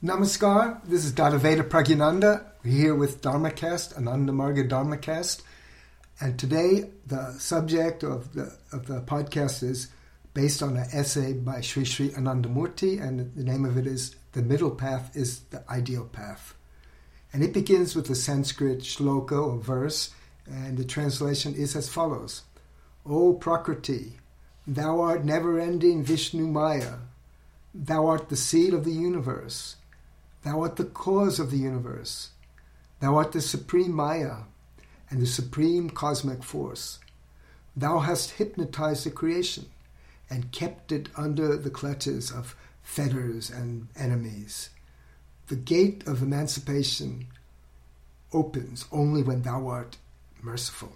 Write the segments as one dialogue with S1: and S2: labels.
S1: Namaskar, this is Dadaveda Pragyananda. We're here with Dharmacast, Ananda Marga Dharmacast. And today the subject of the podcast is based on an essay by Sri Sri Anandamurti, and the name of it is The Middle Path is the Ideal Path. And it begins with a Sanskrit shloka or verse, and the translation is as follows. O Prakriti, thou art never-ending Vishnu Maya. Thou art the seed of the universe. Thou art the cause of the universe. Thou art the supreme Maya and the supreme cosmic force. Thou hast hypnotized the creation and kept it under the clutches of fetters and enemies. The gate of emancipation opens only when thou art merciful.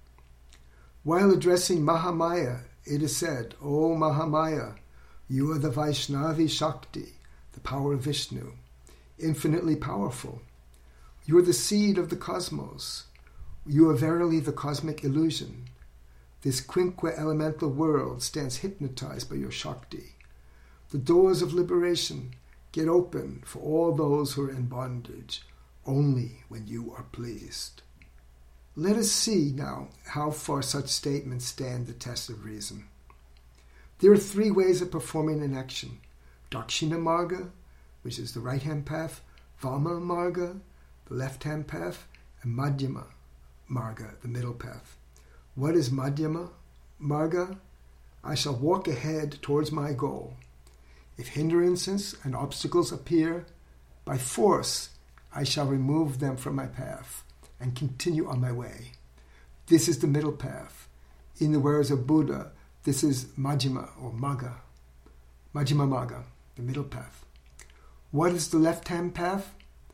S1: While addressing Mahamaya, it is said, O Mahamaya, you are the Vaishnavi Shakti, the power of Vishnu, infinitely powerful. You are the seed of the cosmos. You are verily the cosmic illusion. This quinque elemental world stands hypnotized by your Shakti. The doors of liberation get open for all those who are in bondage, only when you are pleased. Let us see now how far such statements stand the test of reason. There are three ways of performing an action. Dakshina Marga, which is the right-hand path, Vama Marga, the left-hand path, and Madhyama Marga, the middle path. What is Madhyama Marga? I shall walk ahead towards my goal. If hindrances and obstacles appear, by force I shall remove them from my path and continue on my way. This is the middle path. In the words of Buddha, this is Majjhima or Magga. Majjhima Magga, the middle path. What is the left-hand path?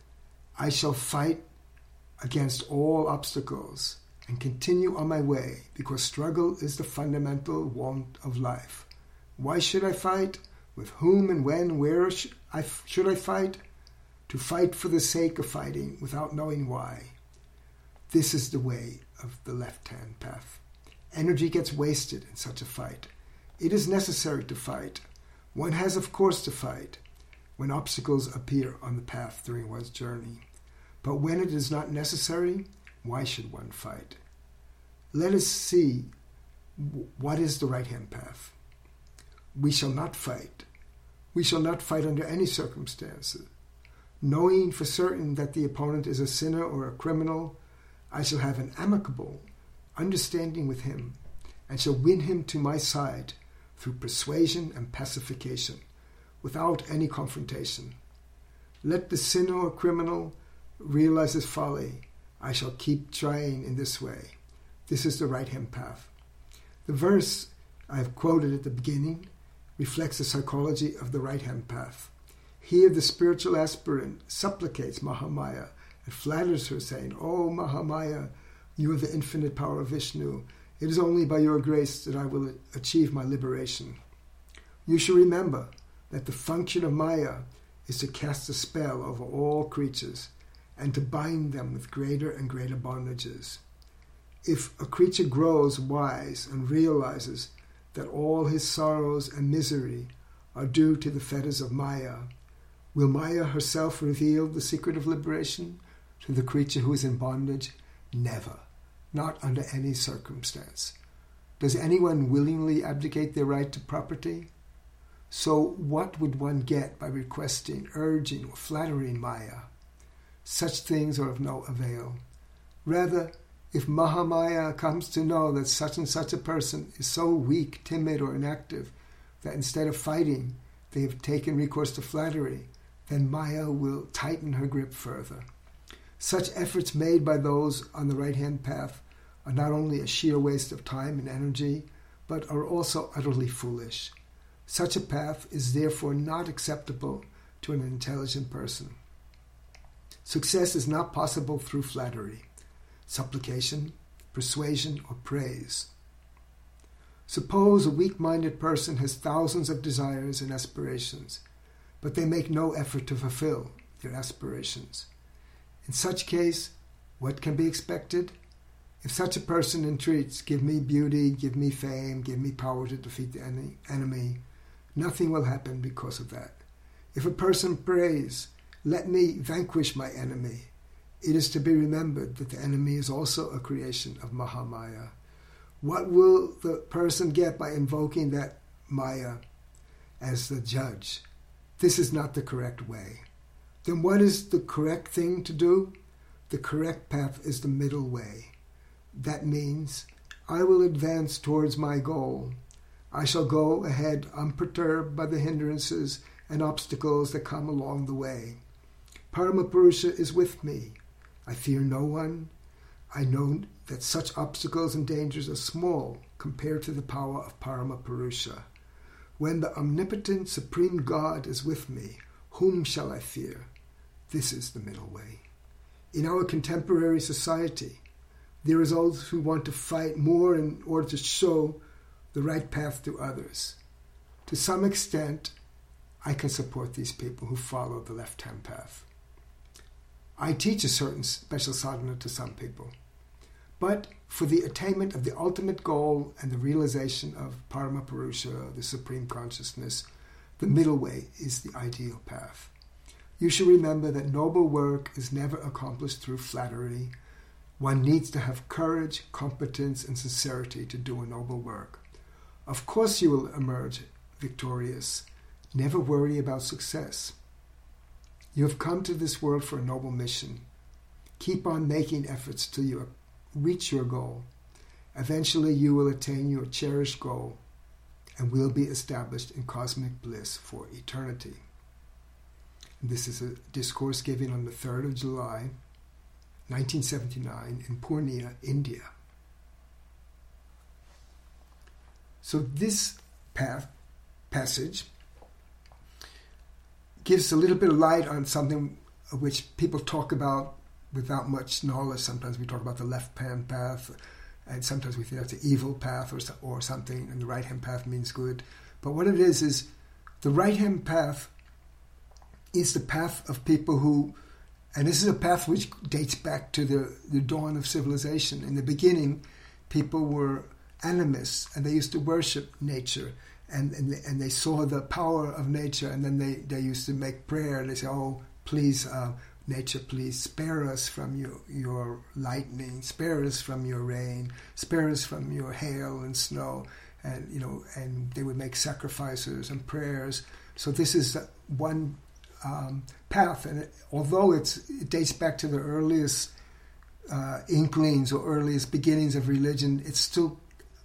S1: I shall fight against all obstacles and continue on my way, because struggle is the fundamental want of life. Why should I fight? With whom and when, where should I fight? To fight for the sake of fighting without knowing why. This is the way of the left-hand path. Energy gets wasted in such a fight. It is necessary to fight. One has, of course, to fight when obstacles appear on the path during one's journey. But when it is not necessary, why should one fight? Let us see what is the right-hand path. We shall not fight. We shall not fight under any circumstances. Knowing for certain that the opponent is a sinner or a criminal, I shall have an amicable understanding with him and shall win him to my side through persuasion and pacification, without any confrontation. Let the sinner or criminal realize his folly. I shall keep trying in this way. This is the right-hand path. The verse I have quoted at the beginning reflects the psychology of the right-hand path. Here the spiritual aspirant supplicates Mahamaya and flatters her, saying, O Mahamaya, you are the infinite power of Vishnu. It is only by your grace that I will achieve my liberation. You should remember that the function of Maya is to cast a spell over all creatures and to bind them with greater and greater bondages. If a creature grows wise and realizes that all his sorrows and misery are due to the fetters of Maya, will Maya herself reveal the secret of liberation to the creature who is in bondage? Never. Not under any circumstance. Does anyone willingly abdicate their right to property? So what would one get by requesting, urging, or flattering Maya? Such things are of no avail. Rather, if Mahamaya comes to know that such and such a person is so weak, timid, or inactive that instead of fighting, they have taken recourse to flattery, then Maya will tighten her grip further. Such efforts made by those on the right-hand path are not only a sheer waste of time and energy, but are also utterly foolish. Such a path is therefore not acceptable to an intelligent person. Success is not possible through flattery, supplication, persuasion, or praise. Suppose a weak-minded person has thousands of desires and aspirations, but they make no effort to fulfill their aspirations. In such case, what can be expected? If such a person entreats, give me beauty, give me fame, give me power to defeat the enemy, nothing will happen because of that. If a person prays, Let me vanquish my enemy. It is to be remembered that the enemy is also a creation of Mahamaya. What will the person get by invoking that Maya as the judge? This is not the correct way. Then what is the correct thing to do? The correct path is the middle way. That means I will advance towards my goal. I shall go ahead unperturbed by the hindrances and obstacles that come along the way. Paramapurusha is with me. I fear no one. I know that such obstacles and dangers are small compared to the power of Paramapurusha. When the omnipotent supreme God is with me, whom shall I fear? This is the middle way. In our contemporary society, there is those who want to fight more in order to show the right path to others. To some extent, I can support these people who follow the left-hand path. I teach a certain special sadhana to some people. But for the attainment of the ultimate goal and the realization of Paramapurusha, the Supreme Consciousness, the middle way is the ideal path. You should remember that noble work is never accomplished through flattery. One needs to have courage, competence, and sincerity to do a noble work. Of course you will emerge victorious. Never worry about success. You have come to this world for a noble mission. Keep on making efforts till you reach your goal. Eventually you will attain your cherished goal and will be established in cosmic bliss for eternity. And this is a discourse given on the 3rd of July, 1979 in Purnia, India. So this passage gives a little bit of light on something which people talk about without much knowledge. Sometimes we talk about the left-hand path, and sometimes we think that's the evil path or something, and the right-hand path means good. But what it is the right-hand path is the path of people who, and this is a path which dates back to the dawn of civilization. In the beginning, people were animists, and they used to worship nature. And they saw the power of nature, and then they used to make prayer. They say, "Oh, please, nature, please spare us from your lightning, spare us from your rain, spare us from your hail and snow," and they would make sacrifices and prayers. So this is one path, and although it dates back to the earliest inklings or earliest beginnings of religion, it's still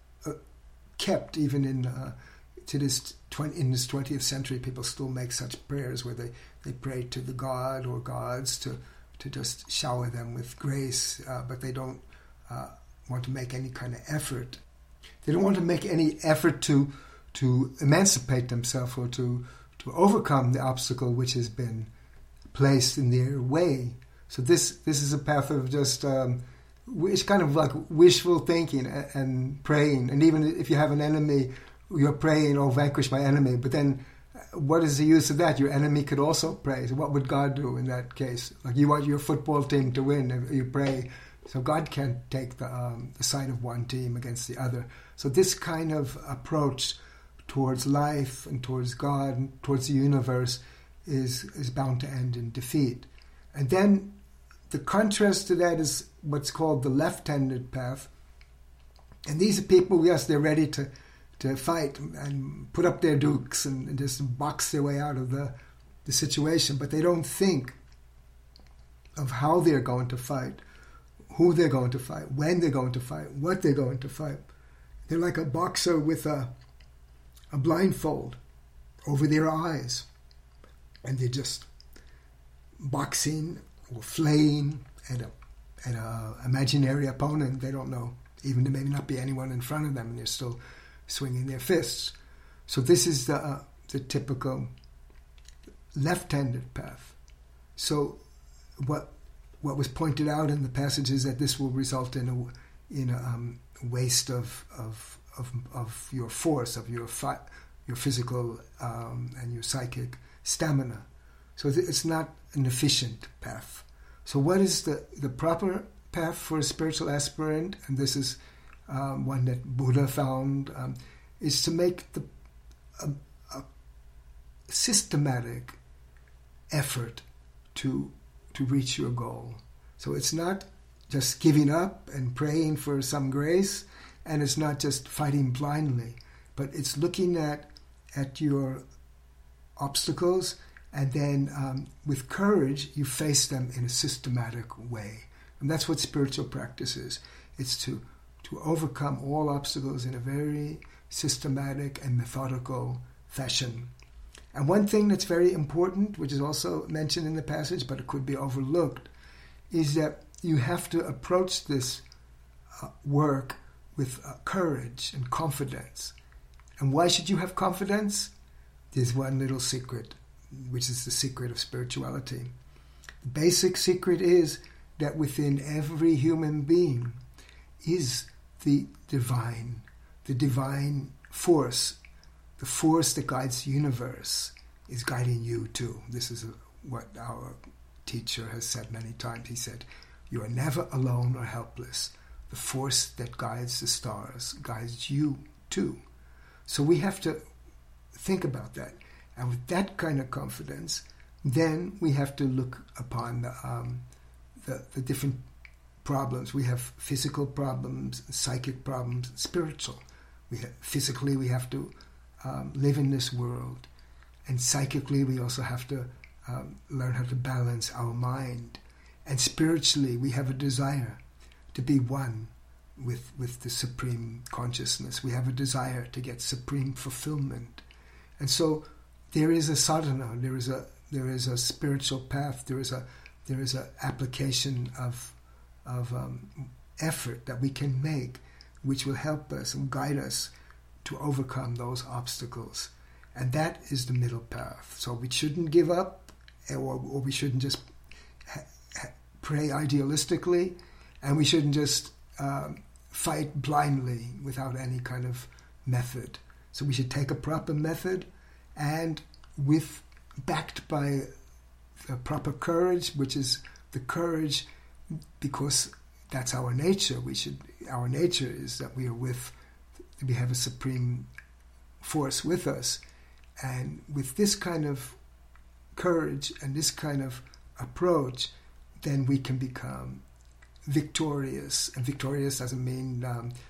S1: kept even in this 20th century. People still make such prayers where they pray to the god or gods to just shower them with grace, but they don't want to make any kind of effort. They don't want to make any effort to emancipate themselves or to overcome the obstacle which has been placed in their way. So this is a path of just it's kind of like wishful thinking and praying. And even if you have an enemy, you're praying, "Oh, vanquish my enemy." But then what is the use of that? Your enemy could also pray. So what would God do in that case? Like you want your football team to win, if you pray. So God can't take the side of one team against the other. So this kind of approach towards life and towards God and towards the universe is bound to end in defeat. And then the contrast to that is what's called the left-handed path. And these are people, yes, they're ready to fight and put up their dukes and just box their way out of the situation, but they don't think of how they're going to fight, who they're going to fight, when they're going to fight, what they're going to fight. They're like a boxer with a blindfold over their eyes, and they're just boxing or flaying at a imaginary opponent. They don't know, even there may not be anyone in front of them, and they're still swinging their fists. So this is the typical left-handed path. So what was pointed out in the passage is that this will result in a waste of your force, of your physical and your psychic stamina. So it's not an efficient path. So what is the proper path for a spiritual aspirant? And this is one that Buddha found, is to make a systematic effort to reach your goal. So it's not just giving up and praying for some grace, and it's not just fighting blindly, but it's looking at your obstacles, and then with courage you face them in a systematic way. And that's what spiritual practice is. It's to overcome all obstacles in a very systematic and methodical fashion. And one thing that's very important, which is also mentioned in the passage, but it could be overlooked, is that you have to approach this work with courage and confidence. And why should you have confidence? There's one little secret, which is the secret of spirituality. The basic secret is that within every human being is the divine force. The force that guides the universe is guiding you too. This is what our teacher has said many times. He said, you are never alone or helpless. The force that guides the stars guides you too. So we have to think about that. And with that kind of confidence, then we have to look upon the different problems. We have physical problems, psychic problems, spiritual. Physically, we have to live in this world. And psychically, we also have to learn how to balance our mind. And spiritually, we have a desire to be one with the supreme consciousness. We have a desire to get supreme fulfillment. And so there is a sadhana, there is a spiritual path, there is a application of effort that we can make, which will help us and guide us to overcome those obstacles. And that is the middle path. So we shouldn't give up, or we shouldn't just pray idealistically, and we shouldn't just fight blindly without any kind of method. So we should take a proper method, and backed by the proper courage, which is the courage because that's our nature. Our nature is that we have a supreme force with us. And with this kind of courage and this kind of approach, then we can become victorious. And victorious doesn't mean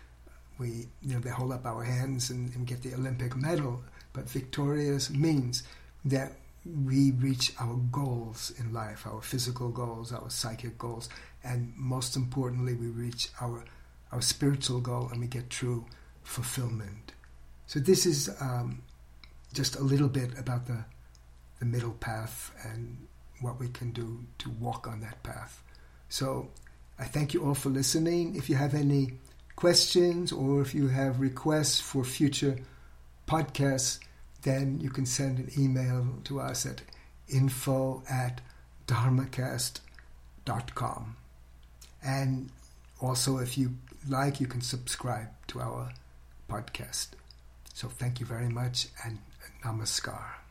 S1: they hold up our hands and get the Olympic medal. But victorious means that we reach our goals in life, our physical goals, our psychic goals, and most importantly, we reach our spiritual goal and we get true fulfillment. So this is just a little bit about the middle path and what we can do to walk on that path. So I thank you all for listening. If you have any questions or if you have requests for future podcasts, then you can send an email to us at info@dharmacast.com. And also, if you like, you can subscribe to our podcast. So thank you very much, and namaskar.